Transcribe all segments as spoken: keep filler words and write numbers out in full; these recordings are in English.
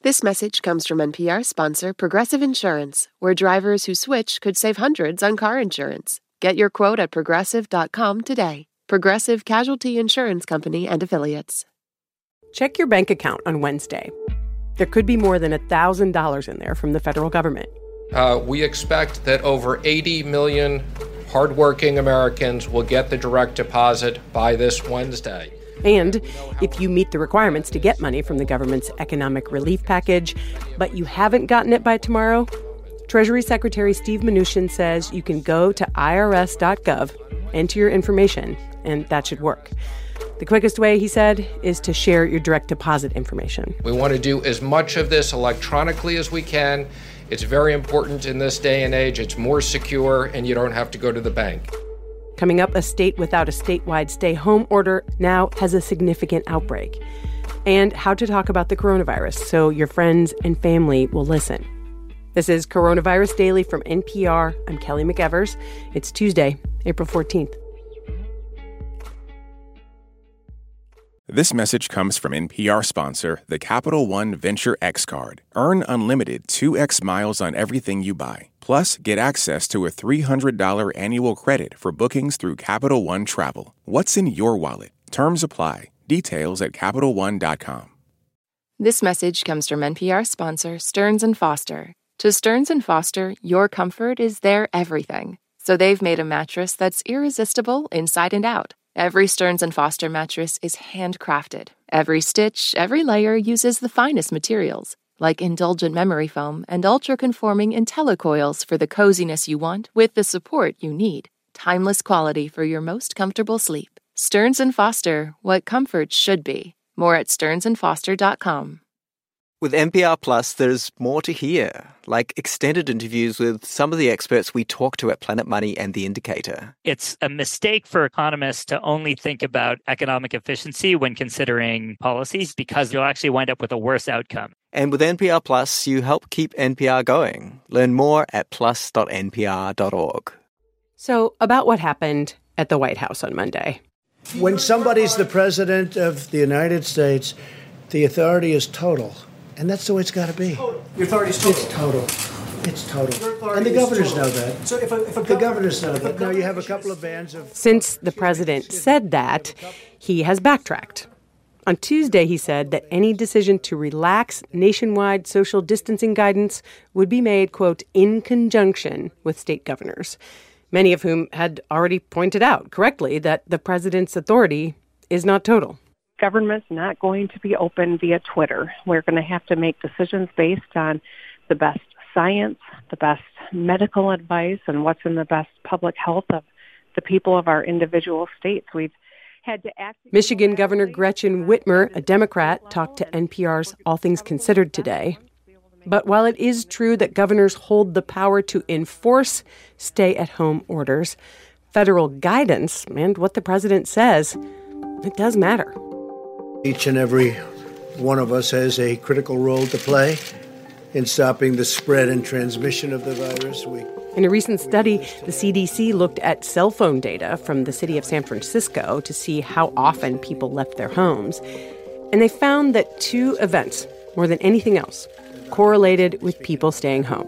This message comes from N P R sponsor Progressive Insurance, where drivers who switch could save hundreds on car insurance. Get your quote at progressive dot com today. Progressive Casualty Insurance Company and Affiliates. Check your bank account on Wednesday. There could be more than one thousand dollars in there from the federal government. Uh, we expect that over eighty million hardworking Americans will get the direct deposit by this Wednesday. And if you meet the requirements to get money from the government's economic relief package, but you haven't gotten it by tomorrow, Treasury Secretary Steve Mnuchin says you can go to I R S dot gov, enter your information, and that should work. The quickest way, he said, is to share your direct deposit information. We want to do as much of this electronically as we can. It's very important in this day and age. It's more secure, and you don't have to go to the bank. Coming up, a state without a statewide stay-home order now has a significant outbreak. And how to talk about the coronavirus so your friends and family will listen. This is Coronavirus Daily from N P R. I'm Kelly McEvers. It's Tuesday, April fourteenth. This message comes from N P R sponsor, the Capital One Venture X Card. Earn unlimited two x miles on everything you buy. Plus, get access to a three hundred dollars annual credit for bookings through Capital One Travel. What's in your wallet? Terms apply. Details at Capital One dot com. This message comes from N P R sponsor Stearns and Foster. To Stearns and Foster, your comfort is their everything. So they've made a mattress that's irresistible inside and out. Every Stearns and Foster mattress is handcrafted. Every stitch, every layer uses the finest materials, like indulgent memory foam and ultra-conforming IntelliCoils for the coziness you want with the support you need. Timeless quality for your most comfortable sleep. Stearns and Foster, what comfort should be. More at stearns and foster dot com. With N P R Plus, there's more to hear, like extended interviews with some of the experts we talk to at Planet Money and The Indicator. It's a mistake for economists to only think about economic efficiency when considering policies, because you'll actually wind up with a worse outcome. And with N P R Plus, you help keep N P R going. Learn more at plus dot n p r dot org. So, about what happened at the White House on Monday. When somebody's the president of the United States, the authority is total. And that's the way it's got to be. Total. Your authority is total. It's total. It's total. And the governors know that. So if a, if a the governors know that. Now you have a couple of bands of... Since the president said that, he has backtracked. On Tuesday, he said that any decision to relax nationwide social distancing guidance would be made, quote, in conjunction with state governors, many of whom had already pointed out correctly that the president's authority is not total. Government's not going to be open via Twitter. We're going to have to make decisions based on the best science, the best medical advice, and what's in the best public health of the people of our individual states. We've had to act. Michigan Governor Gretchen Whitmer, a Democrat, talked to N P R's All Things Considered today. But while it is true that governors hold the power to enforce stay-at-home orders, federal guidance and what the president says, it does matter. Each and every one of us has a critical role to play in stopping the spread and transmission of the virus. We In a recent study, the C D C looked at cell phone data from the city of San Francisco to see how often people left their homes. And they found that two events, more than anything else, correlated with people staying home: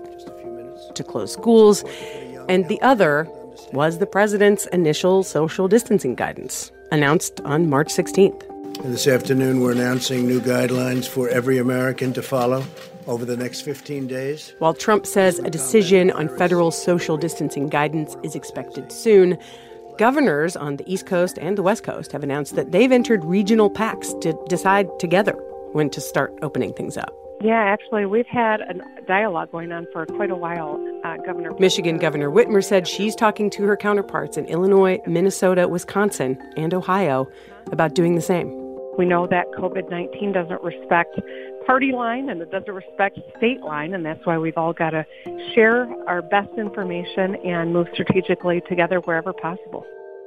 to close schools, and the other was the president's initial social distancing guidance, announced on March sixteenth. And this afternoon, we're announcing new guidelines for every American to follow over the next fifteen days. While Trump says a decision on federal social distancing guidance is expected soon, governors on the East Coast and the West Coast have announced that they've entered regional pacts to decide together when to start opening things up. Yeah, actually, we've had a dialogue going on for quite a while. Uh, Governor Michigan Governor Whitmer said she's talking to her counterparts in Illinois, Minnesota, Wisconsin, and Ohio about doing the same. We know that covid nineteen doesn't respect party line and it doesn't respect state line, and that's why we've all got to share our best information and move strategically together wherever possible.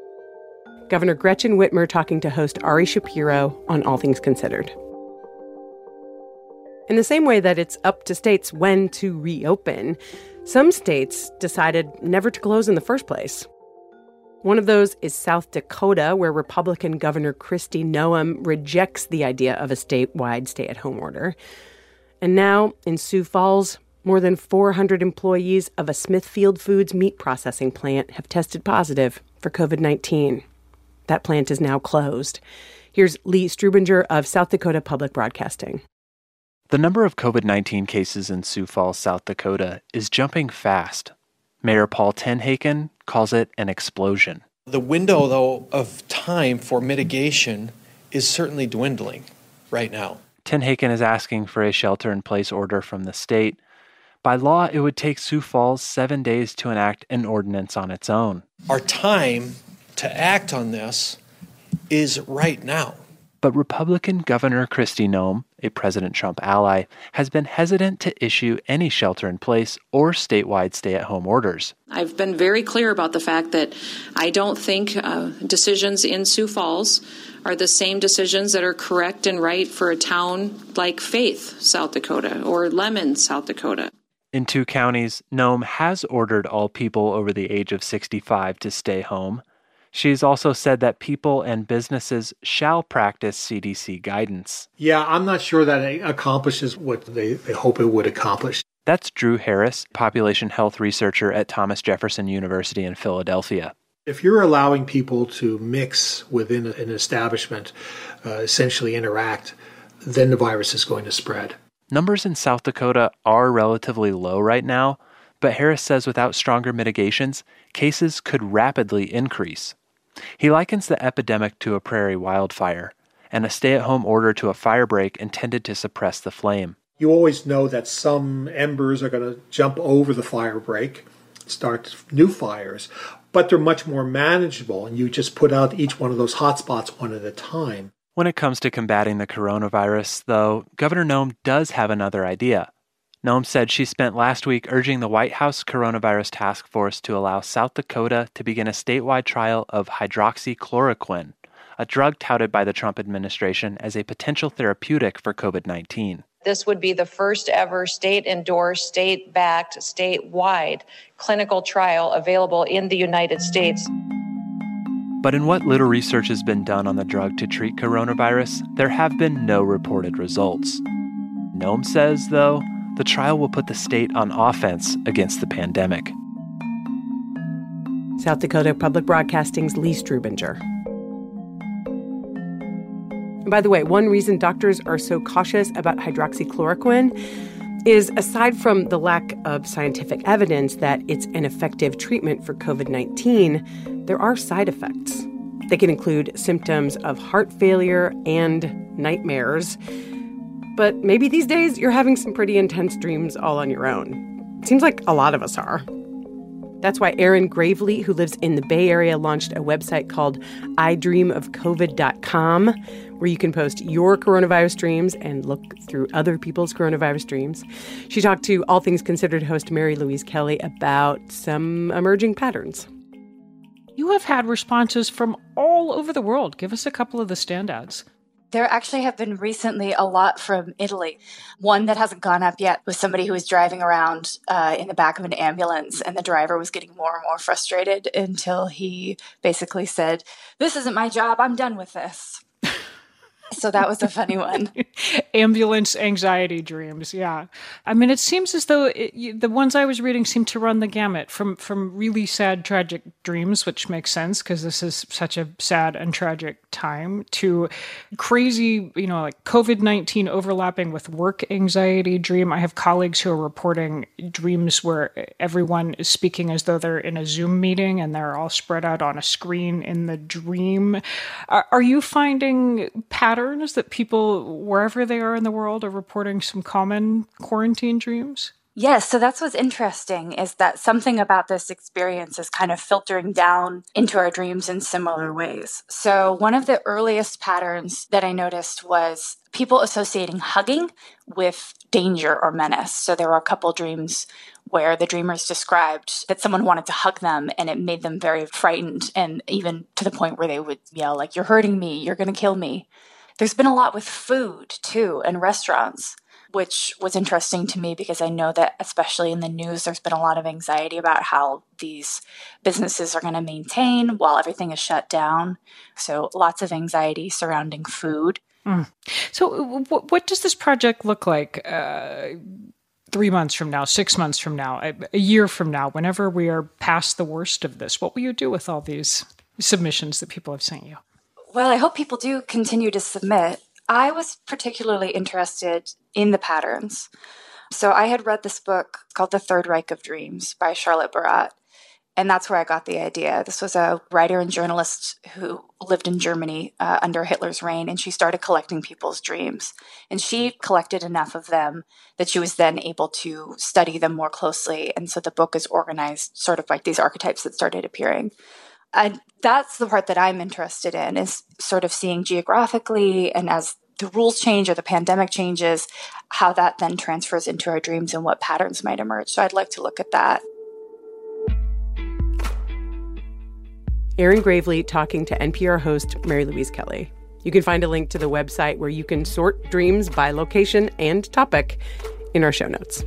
Governor Gretchen Whitmer talking to host Ari Shapiro on All Things Considered. In the same way that it's up to states when to reopen, some states decided never to close in the first place. One of those is South Dakota, where Republican Governor Kristi Noem rejects the idea of a statewide stay-at-home order. And now, in Sioux Falls, more than four hundred employees of a Smithfield Foods meat processing plant have tested positive for covid nineteen. That plant is now closed. Here's Lee Strubinger of South Dakota Public Broadcasting. The number of covid nineteen cases in Sioux Falls, South Dakota is jumping fast. Mayor Paul Tenhaken calls it an explosion. The window, though, of time for mitigation is certainly dwindling right now. Tenhaken is asking for a shelter-in-place order from the state. By law, it would take Sioux Falls seven days to enact an ordinance on its own. Our time to act on this is right now. But Republican Governor Kristi Noem, a President Trump ally, has been hesitant to issue any shelter-in-place or statewide stay-at-home orders. I've been very clear about the fact that I don't think uh, decisions in Sioux Falls are the same decisions that are correct and right for a town like Faith, South Dakota, or Lemon, South Dakota. In two counties, Noem has ordered all people over the age of sixty-five to stay home. She's also said that people and businesses shall practice C D C guidance. Yeah, I'm not sure that it accomplishes what they, they hope it would accomplish. That's Drew Harris, population health researcher at Thomas Jefferson University in Philadelphia. If you're allowing people to mix within an establishment, uh, essentially interact, then the virus is going to spread. Numbers in South Dakota are relatively low right now, but Harris says without stronger mitigations, cases could rapidly increase. He likens the epidemic to a prairie wildfire and a stay-at-home order to a fire break intended to suppress the flame. You always know that some embers are going to jump over the fire break, start new fires, but they're much more manageable, and you just put out each one of those hot spots one at a time. When it comes to combating the coronavirus, though, Governor Noem does have another idea. Noem said she spent last week urging the White House Coronavirus Task Force to allow South Dakota to begin a statewide trial of hydroxychloroquine, a drug touted by the Trump administration as a potential therapeutic for covid nineteen. This would be the first ever state-endorsed, state-backed, statewide clinical trial available in the United States. But in what little research has been done on the drug to treat coronavirus, there have been no reported results. Noem says, though, the trial will put the state on offense against the pandemic. South Dakota Public Broadcasting's Lee Strubinger. And by the way, one reason doctors are so cautious about hydroxychloroquine is, aside from the lack of scientific evidence that it's an effective treatment for covid nineteen, there are side effects. They can include symptoms of heart failure and nightmares. But maybe these days you're having some pretty intense dreams all on your own. It seems like a lot of us are. That's why Erin Gravely, who lives in the Bay Area, launched a website called I dream of covid dot com, where you can post your coronavirus dreams and look through other people's coronavirus dreams. She talked to All Things Considered host Mary Louise Kelly about some emerging patterns. You have had responses from all over the world. Give us a couple of the standouts. There actually have been recently a lot from Italy. One that hasn't gone up yet was somebody who was driving around uh, in the back of an ambulance, and the driver was getting more and more frustrated until he basically said, "This isn't my job. I'm done with this." So that was a funny one. Ambulance anxiety dreams, yeah. I mean, it seems as though it, the ones I was reading seem to run the gamut from, from really sad, tragic dreams, which makes sense because this is such a sad and tragic time, to crazy, you know, like covid nineteen overlapping with work anxiety dream. I have colleagues who are reporting dreams where everyone is speaking as though they're in a Zoom meeting and they're all spread out on a screen in the dream. Are, are you finding patterns that people, wherever they are in the world, are reporting some common quarantine dreams? Yes, so that's what's interesting, is that something about this experience is kind of filtering down into our dreams in similar ways. So one of the earliest patterns that I noticed was people associating hugging with danger or menace. So there were a couple dreams where the dreamers described that someone wanted to hug them and it made them very frightened, and even to the point where they would yell, like, "You're hurting me, you're going to kill me." There's been a lot with food, too, and restaurants, which was interesting to me because I know that, especially in the news, there's been a lot of anxiety about how these businesses are going to maintain while everything is shut down. So lots of anxiety surrounding food. Mm. So w- what does this project look like uh, three months from now, six months from now, a, a year from now, whenever we are past the worst of this? What will you do with all these submissions that people have sent you? Well, I hope people do continue to submit. I was particularly interested in the patterns. So I had read this book called The Third Reich of Dreams by Charlotte Barat, and that's where I got the idea. This was a writer and journalist who lived in Germany uh, under Hitler's reign, and she started collecting people's dreams. And she collected enough of them that she was then able to study them more closely. And so the book is organized sort of like these archetypes that started appearing. And that's the part that I'm interested in, is sort of seeing geographically and as the rules change or the pandemic changes, how that then transfers into our dreams and what patterns might emerge. So I'd like to look at that. Erin Gravely talking to N P R host Mary Louise Kelly. You can find a link to the website where you can sort dreams by location and topic in our show notes.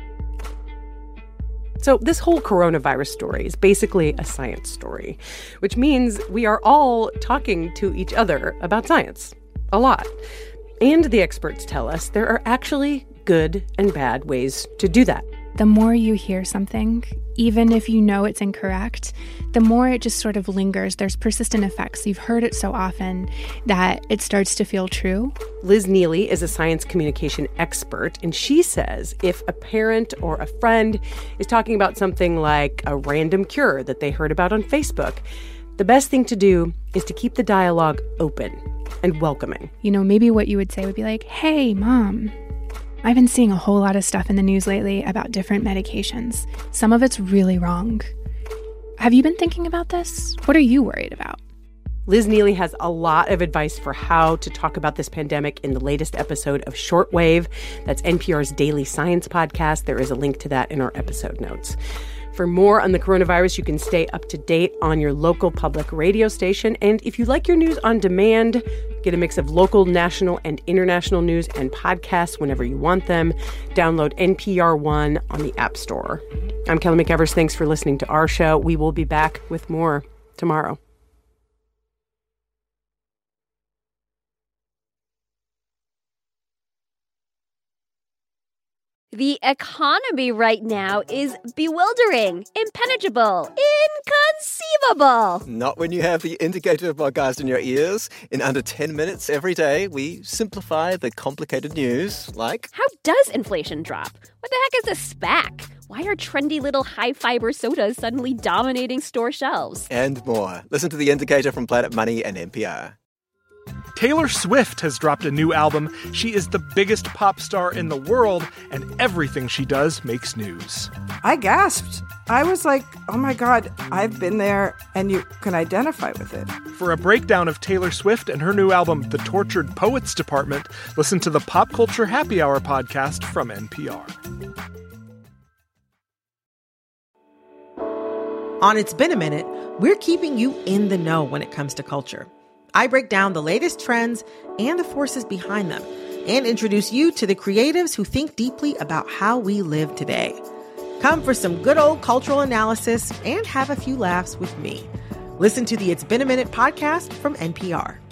So this whole coronavirus story is basically a science story, which means we are all talking to each other about science. A lot. And the experts tell us there are actually good and bad ways to do that. The more you hear something, even if you know it's incorrect, the more it just sort of lingers. There's persistent effects. You've heard it so often that it starts to feel true. Liz Neely is a science communication expert, and she says if a parent or a friend is talking about something like a random cure that they heard about on Facebook, the best thing to do is to keep the dialogue open and welcoming. You know, maybe what you would say would be like, hey, Mom, I've been seeing a whole lot of stuff in the news lately about different medications. Some of it's really wrong. Have you been thinking about this? What are you worried about? Liz Neely has a lot of advice for how to talk about this pandemic in the latest episode of Shortwave. That's N P R's daily science podcast. There is a link to that in our episode notes. For more on the coronavirus, you can stay up to date on your local public radio station. And if you like your news on demand, get a mix of local, national, and international news and podcasts whenever you want them. Download N P R One on the App Store. I'm Kelly McEvers. Thanks for listening to our show. We will be back with more tomorrow. The economy right now is bewildering, impenetrable, inconceivable. Not when you have the Indicator podcast in your ears. In under ten minutes every day, we simplify the complicated news, like... How does inflation drop? What the heck is a SPAC? Why are trendy little high-fiber sodas suddenly dominating store shelves? And more. Listen to the Indicator from Planet Money and N P R. Taylor Swift has dropped a new album. She is the biggest pop star in the world, and everything she does makes news. I gasped. I was like, oh my God, I've been there, and you can identify with it. For a breakdown of Taylor Swift and her new album, The Tortured Poets Department, listen to the Pop Culture Happy Hour podcast from N P R. On It's Been a Minute, we're keeping you in the know when it comes to culture. I break down the latest trends and the forces behind them and introduce you to the creatives who think deeply about how we live today. Come for some good old cultural analysis and have a few laughs with me. Listen to the It's Been a Minute podcast from N P R.